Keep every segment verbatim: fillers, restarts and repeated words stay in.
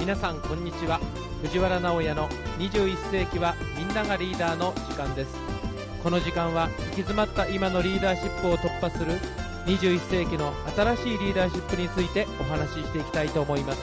皆さんこんにちは。藤原直哉のにじゅういっ世紀はみんながリーダーの時間です。この時間は行き詰まった今のリーダーシップを突破するにじゅういっ世紀の新しいリーダーシップについてお話ししていきたいと思います。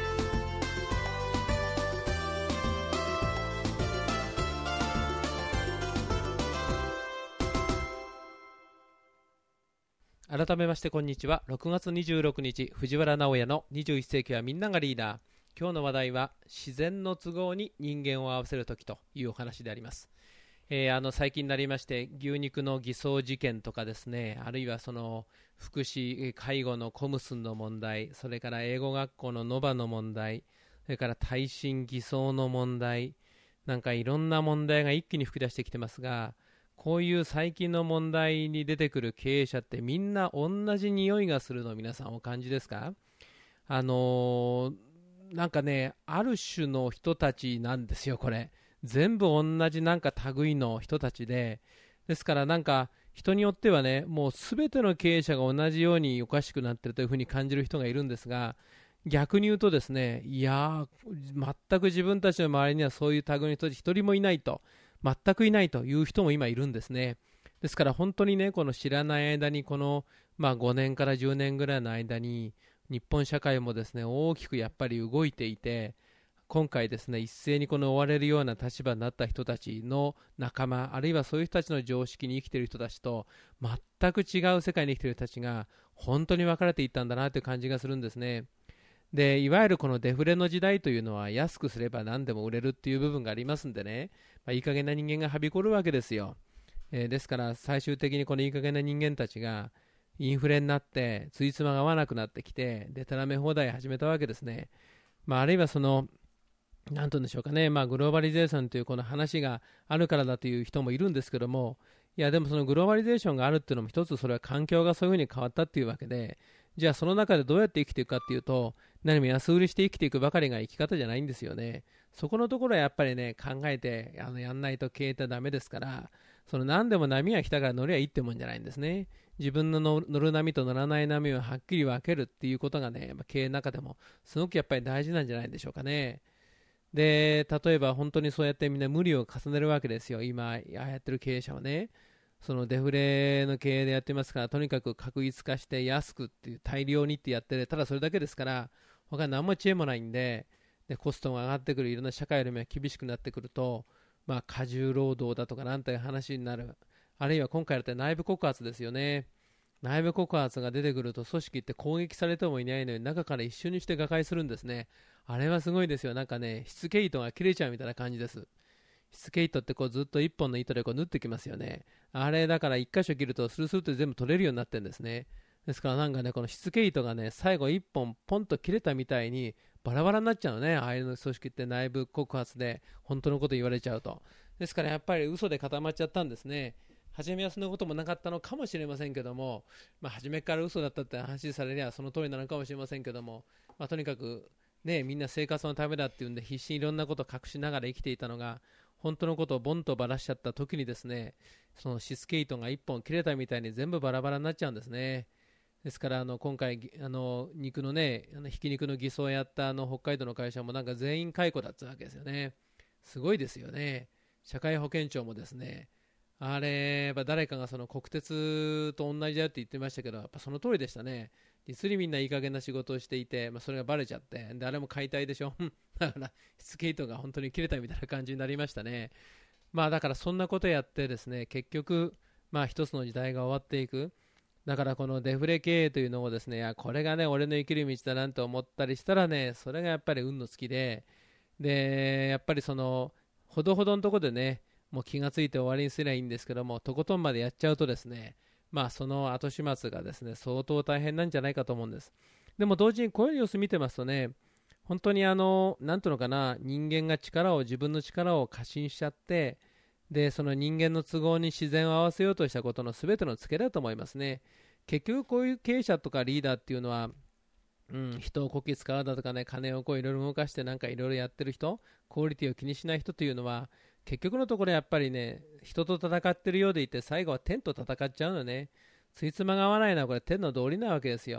改めましてこんにちは。ろくがつにじゅうろくにち、藤原直哉のにじゅういっ世紀はみんながリーダー。今日の話題は自然の都合に人間を合わせるときというお話であります。えー、あの最近になりまして牛肉の偽装事件とかですね、あるいはその福祉介護のコムスンの問題、それから英語学校のノバの問題、それから耐震偽装の問題、なんかいろんな問題が一気に吹き出してきてますが、こういう最近の問題に出てくる経営者ってみんな同じ匂いがするのを皆さんお感じですか？あのー、なんかね、ある種の人たちなんですよ。これ全部同じなんか類の人たちで、ですからなんか人によってはね、もう全ての経営者が同じようにおかしくなっているというふうに感じる人がいるんですが、逆に言うとですね、いやー全く自分たちの周りにはそういう類の人たち一人もいないと、全くいないという人も今いるんですね。ですから本当にね、この知らない間にこの、まあ、ごねんからじゅうねんぐらいの間に日本社会もですね大きくやっぱり動いていて、今回ですね一斉にこの追われるような立場になった人たちの仲間、あるいはそういう人たちの常識に生きている人たちと全く違う世界に生きている人たちが本当に分かれていったんだなという感じがするんですね。でいわゆるこのデフレの時代というのは安くすれば何でも売れるっていう部分がありますんでね、まあ、いい加減な人間がはびこるわけですよ。えー、ですから最終的にこのいい加減な人間たちがインフレになってついつまが合わなくなってきて、でたらめ放題始めたわけですね。まあ、あるいはそのなんというんでしょうかね、まあ、グローバリゼーションというこの話があるからだという人もいるんですけども、いやでもそのグローバリゼーションがあるっていうのも一つ、それは環境がそういうふうに変わったっていうわけで、じゃあその中でどうやって生きていくかっていうと、何も安売りして生きていくばかりが生き方じゃないんですよね。そこのところはやっぱりね考えてあのやんないと経営ってダメですから、その何でも波が来たから乗りゃいいってもんじゃないんですね。自分の乗る波と乗らない波をはっきり分けるっていうことがね、経営の中でもすごくやっぱり大事なんじゃないでしょうかね。で例えば本当にそうやってみんな無理を重ねるわけですよ。今やってる経営者はね、そのデフレの経営でやってますから、とにかく確実化して安くっていう大量にってやってる、ただそれだけですから、他に何も知恵もないんで、でコストが上がってくる、いろんな社会よりも厳しくなってくると、まあ、過重労働だとかなんていう話になる。あるいは今回だって内部告発ですよね。内部告発が出てくると組織って攻撃されてもいないのに中から一瞬にして瓦解するんですね。あれはすごいですよ。なんかね、しつけ糸が切れちゃうみたいな感じです。しつけ糸ってこうずっと一本の糸でこう縫ってきますよね。あれだから一箇所切るとスルスルと全部取れるようになってるんですね。ですからなんかね、このしつけ糸がね、最後一本ポンと切れたみたいにバラバラになっちゃうのね。ああいう組織って内部告発で本当のこと言われちゃうと。ですからやっぱり嘘で固まっちゃったんですね。初めはそんなこともなかったのかもしれませんけども、まあ、初めから嘘だったって話されりゃその通りなのかもしれませんけども、まあ、とにかくね、みんな生活のためだっていうんで必死にいろんなことを隠しながら生きていたのが、本当のことをボンとばらしちゃった時にですね、そのシスケイトが一本切れたみたいに全部バラバラになっちゃうんですね。ですからあの今回あの肉のね、あのひき肉の偽装をやったあの北海道の会社もなんか全員解雇だったわけですよね。すごいですよね。社会保険庁もですね、あれやっぱ誰かがその国鉄と同じだよって言ってましたけど、やっぱその通りでしたね。実にみんないい加減な仕事をしていて、まあ、それがバレちゃって、であれも解体でしょだからスケートが本当に切れたみたいな感じになりましたね。まあだからそんなことやってですね、結局まあ一つの時代が終わっていく。だからこのデフレ経営というのをですね、いやこれがね俺の生きる道だなんて思ったりしたらね、それがやっぱり運の尽きで、でやっぱりそのほどほどのところでね、もう気がついて終わりにすればいいんですけども、とことんまでやっちゃうとですね、まあその後始末がですね相当大変なんじゃないかと思うんです。でも同時にこういう様子見てますとね、本当にあのなんていうのかな、人間が力を自分の力を過信しちゃって、でその人間の都合に自然を合わせようとしたことの全てのツケだと思いますね。結局こういう経営者とかリーダーっていうのは、うん、人をこき使うだとかね、金をこういろいろ動かしてなんかいろいろやってる人、クオリティを気にしない人というのは結局のところやっぱりね、人と戦ってるようでいて最後は天と戦っちゃうのね。ついつまが合わないのはこれ天の道理なわけですよ。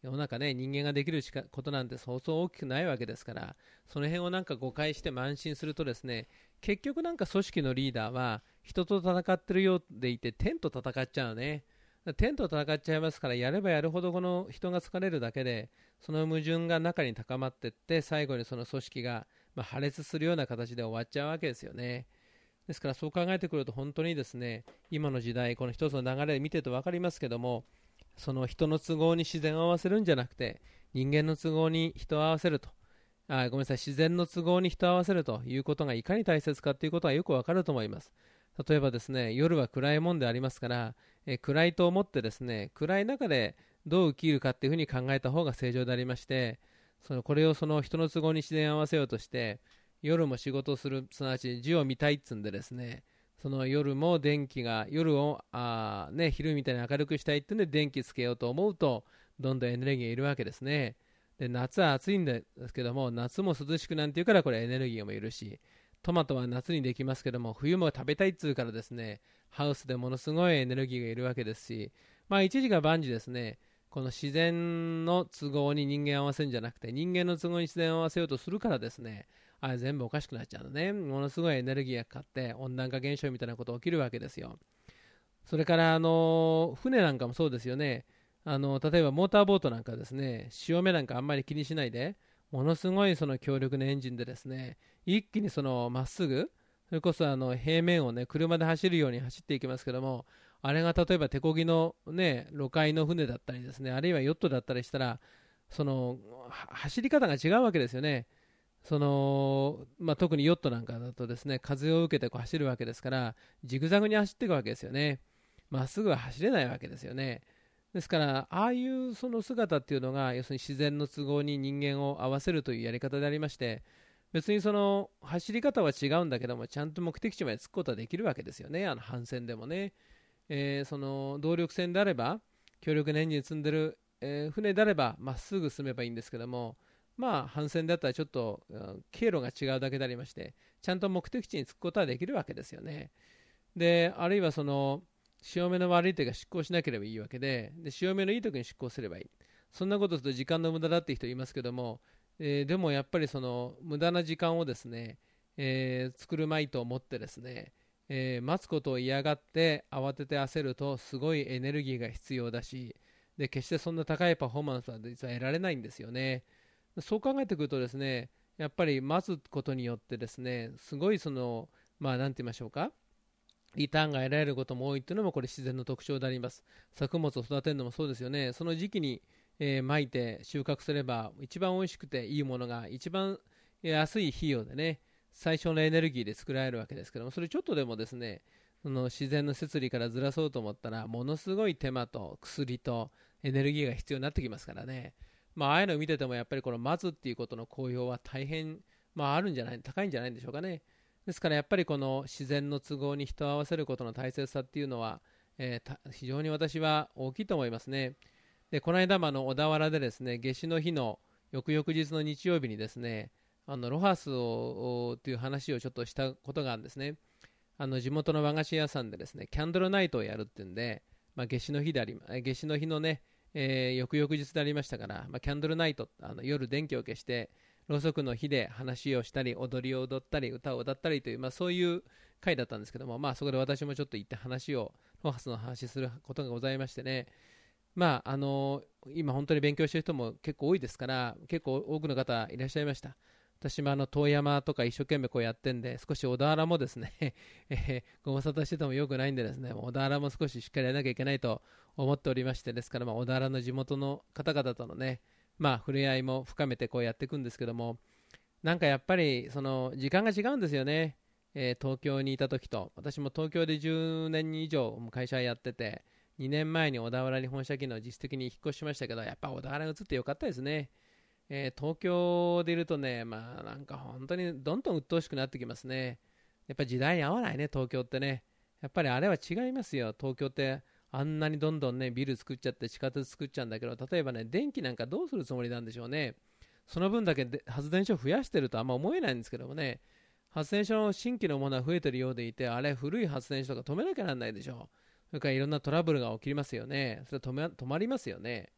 世の中ね、人間ができるしかことなんてそうそう大きくないわけですから、その辺をなんか誤解して慢心するとですね、結局なんか組織のリーダーは人と戦ってるようでいて天と戦っちゃうね。天と戦っちゃいますから、やればやるほどこの人が疲れるだけで、その矛盾が中に高まっていって、最後にその組織がまあ破裂するような形で終わっちゃうわけですよね。ですからそう考えてくると本当にですね、今の時代この一つの流れで見てると分かりますけども、その人の都合に自然を合わせるんじゃなくて、人間の都合に人を合わせると、あごめんなさい、自然の都合に人を合わせるということがいかに大切かということはよくわかると思います。例えばですね、夜は暗いもんでありますから、え暗いと思ってですね、暗い中でどう生きるかっていうふうに考えた方が正常でありまして、そのこれをその人の都合に自然を合わせようとして、夜も仕事をする、すなわち字を見たいっつうんでですね、その夜も電気が、夜をあ、ね、昼みたいに明るくしたいってんで電気つけようと思うと、どんどんエネルギーがいるわけですね。で夏は暑いんですけども、夏も涼しくなんていうからこれエネルギーもいるし、トマトは夏にできますけども、冬も食べたいっつうからですね、ハウスでものすごいエネルギーがいるわけですし、まあ一時が万事ですね、この自然の都合に人間を合わせるんじゃなくて、人間の都合に自然を合わせようとするからですね、あれ全部おかしくなっちゃうのね。ものすごいエネルギーがかかって温暖化現象みたいなことが起きるわけですよ。それからあの船なんかもそうですよね。あの例えばモーターボートなんかですね、潮目なんかあんまり気にしないで、ものすごいその強力なエンジンでですね、一気にそのまっすぐ、それこそあの平面をね、車で走るように走っていきますけども、あれが例えば手漕ぎのね、路海の船だったりですね、あるいはヨットだったりしたら、その走り方が違うわけですよね。そのまあ、特にヨットなんかだとですね、風を受けてこう走るわけですから、ジグザグに走っていくわけですよね。まっすぐは走れないわけですよね。ですから、ああいうその姿っていうのが、要するに自然の都合に人間を合わせるというやり方でありまして、別にその走り方は違うんだけども、ちゃんと目的地まで着くことはできるわけですよね、あの帆船でもね。えーその動力船であれば、強力なエンジン積んでる、えー船であれば、まっすぐ進めばいいんですけども、まあ、帆船だったらちょっとうん経路が違うだけでありまして、ちゃんと目的地に着くことはできるわけですよね。で、あるいはその、潮目の悪い時が出航しなければいいわけで、で潮目のいい時に出航すればいい。そんなことすると時間の無駄だって人いますけども、えーでもやっぱりその無駄な時間をですね、えー作るまいと思ってですね、えー待つことを嫌がって慌てて焦るとすごいエネルギーが必要だし、で決してそんな高いパフォーマンスは実は得られないんですよね。そう考えてくるとですね、やっぱり待つことによってですね、すごいその、まあ、なんて言いましょうか、リターンが得られることも多いというのもこれ自然の特徴であります。作物を育てるのもそうですよね。その時期に、えー、まいて収穫すれば一番美味しくていいものが一番安い費用でね、最小のエネルギーで作られるわけですけども、それちょっとでもですね、その自然の摂理からずらそうと思ったら、ものすごい手間と薬とエネルギーが必要になってきますからね。まあ、ああいうのを見ててもやっぱりこの待つっていうことの効用は大変、まあ、あるんじゃない、高いんじゃないんでしょうかね。ですからやっぱりこの自然の都合に人を合わせることの大切さっていうのは、えー非常に私は大きいと思いますね。でこの間もあの小田原でですね、夏至の日の翌々日の日曜日にですね、あのロハスをという話をちょっとしたことがあるんですね。あの地元の和菓子屋さんでですね、キャンドルナイトをやるっていうんで、まあ、夏至の日であり夏至の日のね、えー翌々日でありましたから、まあ、キャンドルナイト、あの夜電気を消してろうそくの火で話をしたり踊りを踊ったり歌を歌ったりという、まあ、そういう会だったんですけども、まあ、そこで私もちょっと行って話をロハスの話することがございましてね、まああの今本当に勉強している人も結構多いですから、結構多くの方いらっしゃいました。私もあの遠山とか一生懸命こうやってんで、少し小田原もですね、えーご無沙汰しててもよくないんでですね、小田原も少ししっかりやらなきゃいけないと思っておりまして、ですからまあ小田原の地元の方々とのね、まあ触れ合いも深めてこうやっていくんですけども、なんかやっぱりその時間が違うんですよね。えー東京にいた時と、私も東京でじゅうねん以上会社やってて、にねんまえに小田原に本社機能実質的に引っ越しましたけど、やっぱ小田原に移ってよかったですね。えー東京でいるとね、まあなんか本当にどんどん鬱陶しくなってきますね。やっぱり時代に合わないね、東京ってね。やっぱりあれは違いますよ、東京って。あんなにどんどんね、ビル作っちゃって地下鉄作っちゃうんだけど、例えばね、電気なんかどうするつもりなんでしょうね。その分だけで発電所を増やしてるとあんま思えないんですけどもね、発電所の新規のものは増えてるようでいて、あれ古い発電所とか止めなきゃなんないでしょう。それからいろんなトラブルが起きますよね。それ止め止まりますよね。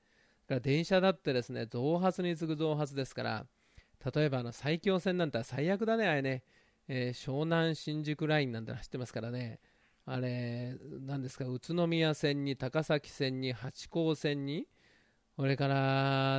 から電車だってですね、増発に次ぐ増発ですから、例えばあの埼京線なんて最悪だね、あれね、えー湘南新宿ラインなんて走ってますからね、あれ、なんですか、宇都宮線に高崎線に八高線に、それから、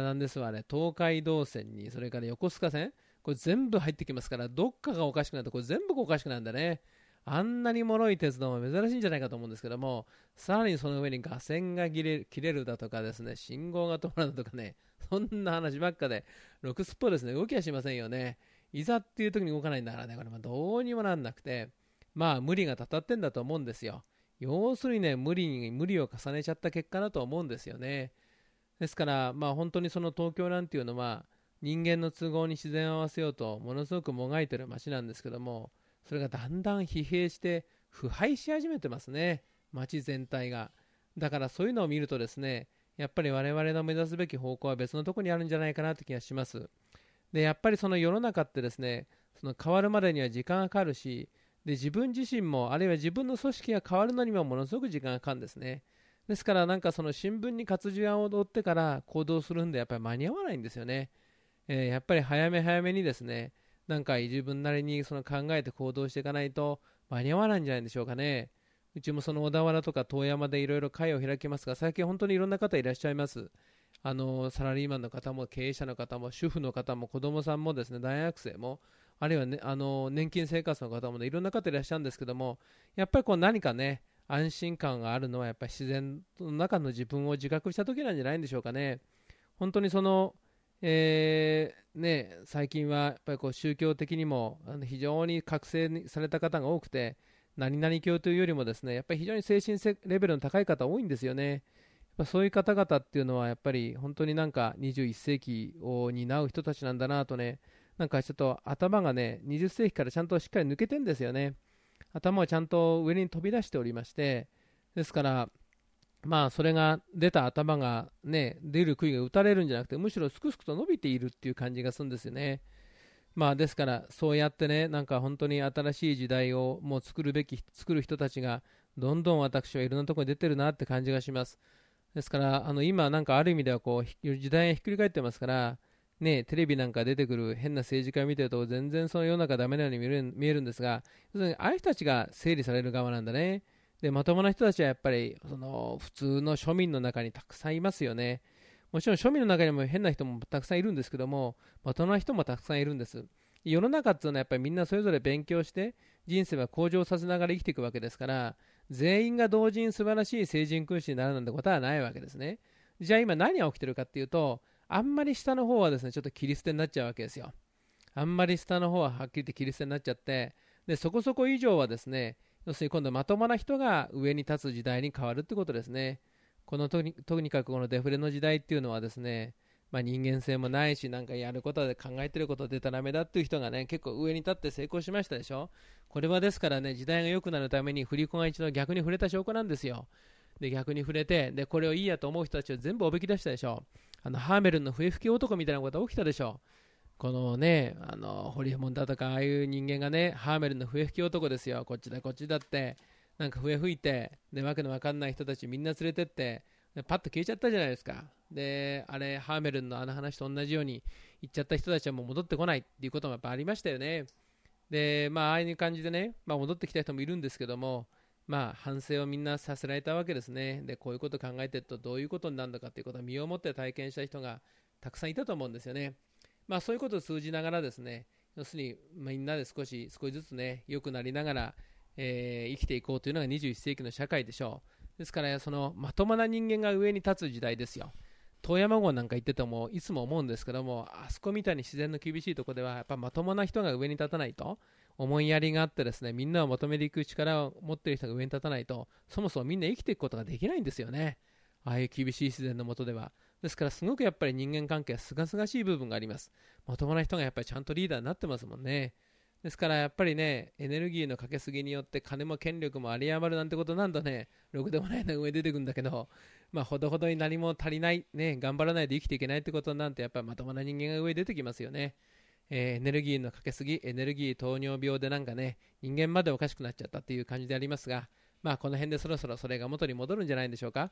なんですわ、あれ、東海道線に、それから横須賀線、これ全部入ってきますから、どっかがおかしくなると、これ全部がおかしくなるんだね。あんなに脆い鉄道も珍しいんじゃないかと思うんですけども、さらにその上に架線が切れ切れるだとかですね、信号が止まるだとかね、そんな話ばっかで、ろくすっぽですね、動きはしませんよね。いざっていう時に動かないんだからね、これまあどうにもなんなくて、まあ無理がたたってんだと思うんですよ。要するにね、無理に無理を重ねちゃった結果だと思うんですよね。ですから、まあ本当にその東京なんていうのは、人間の都合に自然を合わせようと、ものすごくもがいてる街なんですけども、それがだんだん疲弊して腐敗し始めてますね、街全体が。だからそういうのを見るとですね、やっぱり我々の目指すべき方向は別のところにあるんじゃないかなという気がします。でやっぱりその世の中ってですね、その変わるまでには時間がかかるし、で自分自身もあるいは自分の組織が変わるのにもものすごく時間がかかるんですね。ですからなんかその新聞に活字を追ってから行動するんでやっぱり間に合わないんですよね。えーやっぱり早め早めにですね、なんか自分なりにその考えて行動していかないと間に合わないんじゃないでしょうかね。うちもその小田原とか遠山でいろいろ会を開きますが、最近本当にいろんな方いらっしゃいます。あのサラリーマンの方も経営者の方も主婦の方も子供さんもですね、大学生も、あるいは、ね、あの年金生活の方も、ね、いろんな方いらっしゃるんですけども、やっぱりこう何かね、安心感があるのはやっぱり自然の中の自分を自覚した時なんじゃないんでしょうかね。本当にその、えーね、最近はやっぱりこう宗教的にもあの非常に覚醒にされた方が多くて、何々教というよりもですね、やっぱり非常に精神レベルの高い方多いんですよね。やっぱそういう方々っていうのはやっぱり本当になんかにじゅういっ世紀を担う人たちなんだなとね、なんかちょっと頭がね、にじゅっ世紀からちゃんとしっかり抜けてんですよね。頭をちゃんと上に飛び出しておりまして、ですから、まあそれが出た頭がね、出る杭が打たれるんじゃなくて、むしろすくすくと伸びているっていう感じがするんですよね。まあですから、そうやってね、なんか本当に新しい時代をもう作るべき、作る人たちが、どんどん私はいろんなところに出てるなって感じがします。ですから、あの今、なんかある意味ではこう時代がひっくり返ってますから、ね、テレビなんか出てくる変な政治家を見てると、全然その世の中ダメなように見える見えるんですが、要するにああいう人たちが整理される側なんだね。で、まともな人たちはやっぱりその普通の庶民の中にたくさんいますよね。もちろん庶民の中にも変な人もたくさんいるんですけども、まともな人もたくさんいるんです。世の中っていうのはやっぱりみんなそれぞれ勉強して人生は向上させながら生きていくわけですから、全員が同時に素晴らしい聖人君子になるなんてことはないわけですね。じゃあ今何が起きてるかっていうと、あんまり下の方はですね、ちょっと切り捨てになっちゃうわけですよ。あんまり下の方ははっきり言って切り捨てになっちゃって、でそこそこ以上はですね、要するに今度まともな人が上に立つ時代に変わるってことですね。このとにとにかくこのデフレの時代っていうのはですね、まあ、人間性もないし、なんかやることで考えてることでたらめだっていう人がね、結構上に立って成功しましたでしょ。これはですからね、時代が良くなるために振り子が一度逆に触れた証拠なんですよ。で、逆に触れて、で、これをいいやと思う人たちを全部おびき出したでしょ。あの、ハーメルンの笛吹き男みたいなことが起きたでしょ。このね、あの、ホリエモンだとか、ああいう人間がね、ハーメルンの笛吹き男ですよ。こっちだ、こっちだって、なんか笛吹いて、で、わけのわかんない人たちみんな連れてって、でパッと消えちゃったじゃないですか。で、あれ、ハーメルンのあの話と同じように、行っちゃった人たちはもう戻ってこないっていうこともやっぱありましたよね。で、まあ、ああいう感じでね、まあ、戻ってきた人もいるんですけども、まあ、反省をみんなさせられたわけですね。で、こういうことを考えてるとどういうことになるのかということを身をもって体験した人がたくさんいたと思うんですよね。まあ、そういうことを通じながらですね、要するにみんなで少し少しずつね、良くなりながら、えー生きていこうというのがにじゅういっ世紀の社会でしょう。ですから、そのまともな人間が上に立つ時代ですよ。遠山郷なんか行っててもいつも思うんですけども、あそこみたいに自然の厳しいところではやっぱまともな人が上に立たないと、思いやりがあってですね、みんなをまとめていく力を持っている人が上に立たないと、そもそもみんな生きていくことができないんですよね。ああいう厳しい自然の下では。ですからすごくやっぱり人間関係はすがすがしい部分があります。まともな人がやっぱりちゃんとリーダーになってますもんね。ですからやっぱりね、エネルギーのかけすぎによって金も権力も有り余るなんてことなんとね、ろくでもないのが上に出てくるんだけど、まあほどほどに何も足りない、ね、頑張らないで生きていけないってことなんてやっぱりまともな人間が上に出てきますよね。えーエネルギーのかけすぎ、エネルギー糖尿病でなんかね、人間までおかしくなっちゃったっていう感じでありますが、まあこの辺でそろそろそれが元に戻るんじゃないんでしょうか。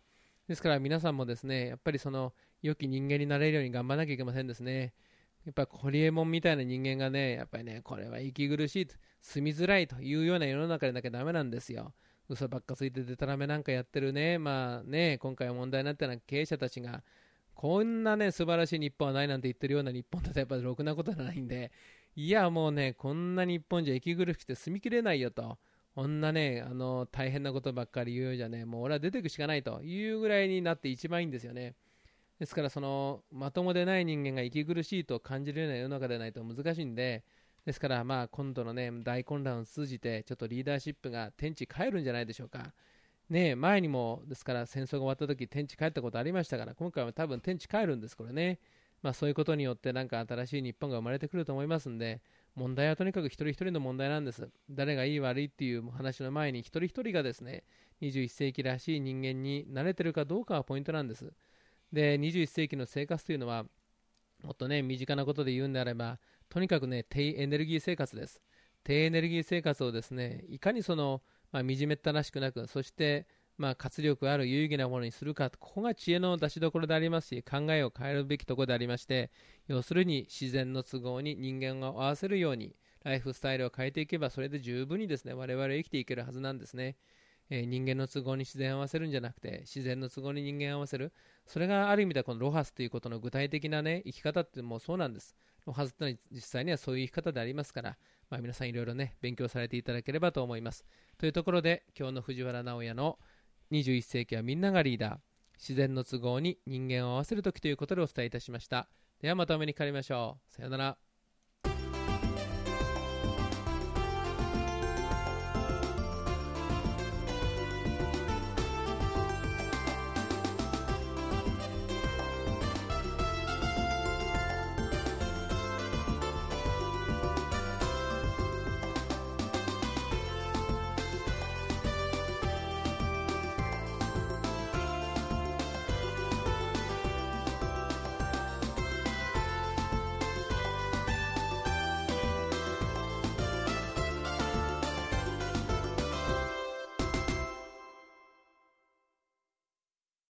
ですから皆さんもですね、やっぱりその良き人間になれるように頑張らなきゃいけませんですね。やっぱりホリエモンみたいな人間がね、やっぱりね、これは息苦しい、住みづらいというような世の中でなきゃダメなんですよ。嘘ばっかついてデタラメなんかやってるね、まあね、今回問題になったような経営者たちが、こんなね、素晴らしい日本はないなんて言ってるような日本だとやっぱりろくなことはないんで、いやもうね、こんな日本じゃ息苦しくて住みきれないよと。こんなね、あの大変なことばっかり言うようじゃね、もう俺は出てくしかないというぐらいになって一番いいんですよね。ですからそのまともでない人間が息苦しいと感じるような世の中でないと難しいんで、ですからまあ今度のね大混乱を通じてちょっとリーダーシップが天地変えるんじゃないでしょうか。ね、前にもですから戦争が終わった時天地帰ったことありましたから、今回は多分天地帰るんです、これね。まあ、そういうことによってなんか新しい日本が生まれてくると思いますんで、問題はとにかく一人一人の問題なんです。誰がいい悪いっていう話の前に一人一人がですね、にじゅういっ世紀らしい人間になれてるかどうかがポイントなんです。で、にじゅういっ世紀の生活というのは、もっとね、身近なことで言うんであれば、とにかくね、低エネルギー生活です。低エネルギー生活をですね、いかにその、まあ、惨めったらしくなく、そして、まあ、活力ある有意義なものにするか、ここが知恵の出しどころでありますし、考えを変えるべきところでありまして、要するに自然の都合に人間を合わせるように、ライフスタイルを変えていけば、それで十分にですね、我々は生きていけるはずなんですね。えー人間の都合に自然を合わせるんじゃなくて、自然の都合に人間を合わせる。それがある意味ではこのロハスということの具体的なね、生き方ってもうそうなんです。ロハスってのは実際にはそういう生き方でありますから、まあ、皆さんいろいろね、勉強されていただければと思います。というところで、今日の藤原直也のにじゅういっ世紀はみんながリーダー、自然の都合に人間を合わせるときということでお伝えいたしました。ではまたお目にかかりましょう。さようなら。